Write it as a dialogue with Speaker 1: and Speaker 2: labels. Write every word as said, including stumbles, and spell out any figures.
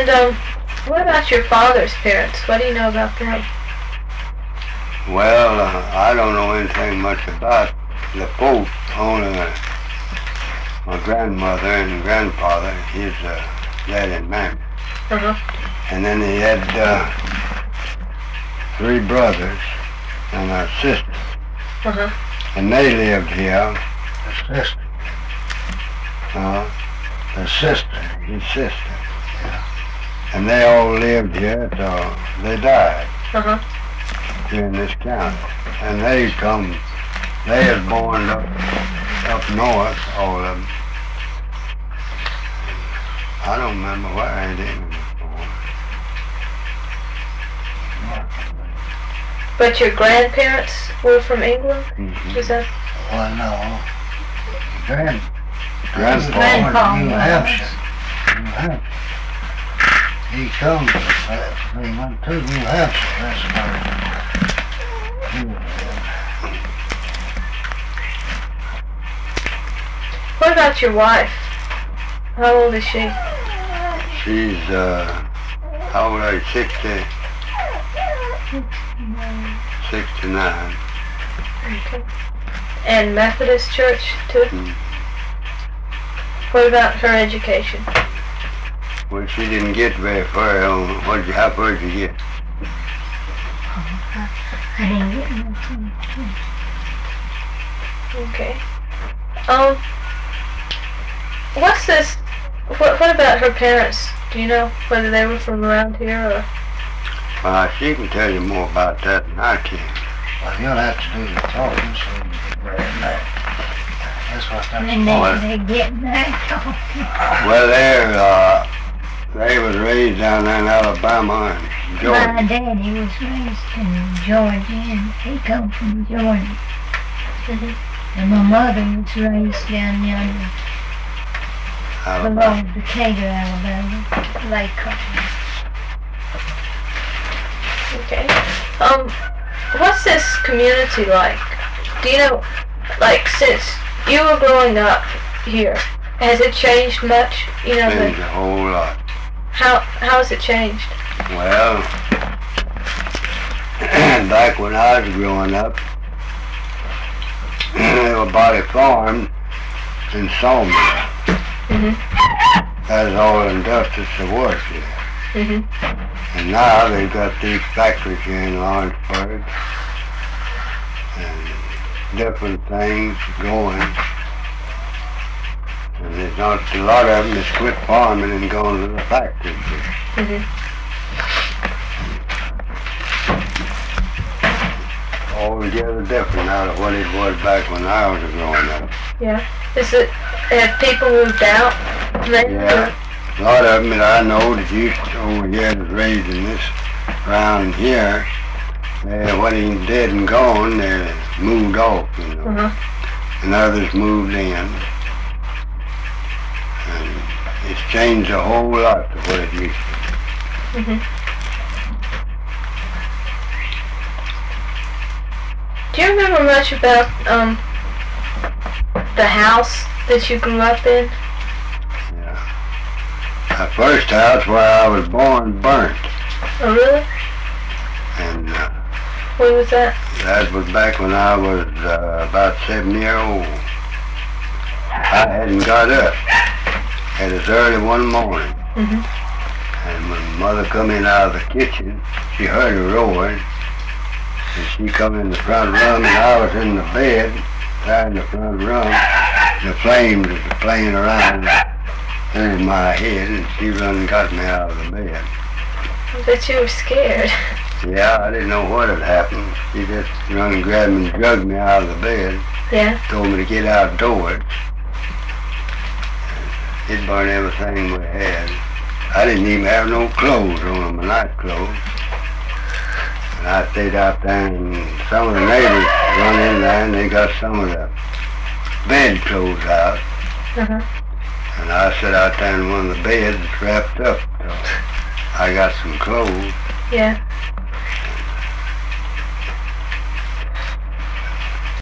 Speaker 1: And, um, what about your father's parents? What do you know about them?
Speaker 2: Well, uh, I don't know anything much about the folks, only uh, my grandmother and grandfather, his uh, dad and mammy.
Speaker 1: Uh-huh.
Speaker 2: And then he had uh, three brothers and a sister.
Speaker 1: Uh-huh.
Speaker 2: And they lived here. The sister. Uh, the sister, his sister. Yeah. And they all lived here till they died.
Speaker 1: Uh-huh.
Speaker 2: Here in this county. And they come, they was born up, up north, all of them. I don't remember where they was born.
Speaker 1: But your grandparents were from England?
Speaker 2: Mm-hmm.
Speaker 1: Is that?
Speaker 3: Well, no. Grand,
Speaker 2: Grandpa.
Speaker 3: Grandpa New Hampshire. New Hampshire. He comes from that. He went to New Hampshire. That's where he was.
Speaker 1: What about your wife? How old is she?
Speaker 2: She's, uh, how old are you? sixty? sixty-nine.
Speaker 1: Okay. And Methodist church, too?
Speaker 2: Mm.
Speaker 1: What about her education?
Speaker 2: Well, she didn't get very far on, what did you, how far did you get?
Speaker 4: I didn't get nothing.
Speaker 1: Okay. Um, what's this, what, what about her parents? Do you know whether they were from around here or?
Speaker 2: Uh, she can tell you more about that than I can.
Speaker 3: Well, you'll have to do the talking so you can get back. That's what that's
Speaker 4: And
Speaker 2: Well,
Speaker 4: they, they get back talking.
Speaker 2: Well, they're, uh, they was raised down there in Alabama and
Speaker 4: My
Speaker 2: Georgia.
Speaker 4: daddy was raised in Georgia, and he come from Georgia.
Speaker 1: Mm-hmm.
Speaker 4: And my mother was raised down yonder
Speaker 2: Alabama.
Speaker 4: below Decatur, Alabama, Lake Crossing.
Speaker 1: Okay. Um, what's this community like? Do you know, like, since you were growing up here, has it changed much? You know,
Speaker 2: Changed
Speaker 1: the,
Speaker 2: a whole lot.
Speaker 1: how how has it changed?
Speaker 2: Well, back when I was growing up, there was Body Farm and Sawmill.
Speaker 1: Mm-hmm.
Speaker 2: That's all industrious that was here.
Speaker 1: Mm-hmm.
Speaker 2: And now they've got these factories here in Lawrenceburg and different things going. And there's not a lot of them that's quit farming and going to the factories here.
Speaker 1: Mm-hmm.
Speaker 2: Altogether different out of what it was back when I was growing up.
Speaker 1: Yeah. Is it, have people moved out? Maybe?
Speaker 2: Yeah. A lot of them that I know that used to over here was raised in this around here, uh, when he's dead and gone, they moved off, you know.
Speaker 1: Uh-huh.
Speaker 2: And others moved in. And it's changed a whole lot to what it used to be.
Speaker 1: Mm-hmm. Do you remember much about um the house that you grew up in?
Speaker 2: The first house where I was born burnt,
Speaker 1: Oh, really?
Speaker 2: and uh,
Speaker 1: When was that?
Speaker 2: that was back when I was uh, about seven year old. I hadn't got up. It was early one morning,
Speaker 1: Mm-hmm.
Speaker 2: and when Mother come in out of the kitchen, she heard a roaring, and she come in the front room, and I was in the bed, there in the front room. The flames was playing around over my head, and she run and got me out of the bed.
Speaker 1: I bet you were scared.
Speaker 2: Yeah, I didn't know what had happened. She just run and grabbed me and dragged me out of the bed,
Speaker 1: Yeah?
Speaker 2: told me to get outdoors. It burned everything we had. I didn't even have no clothes on, my night clothes. And I stayed out there, and some of the neighbors run in there, and they got some of the bed clothes out.
Speaker 1: Uh-huh.
Speaker 2: And I sat out there in one of the beds wrapped up. So I got some clothes.
Speaker 1: Yeah.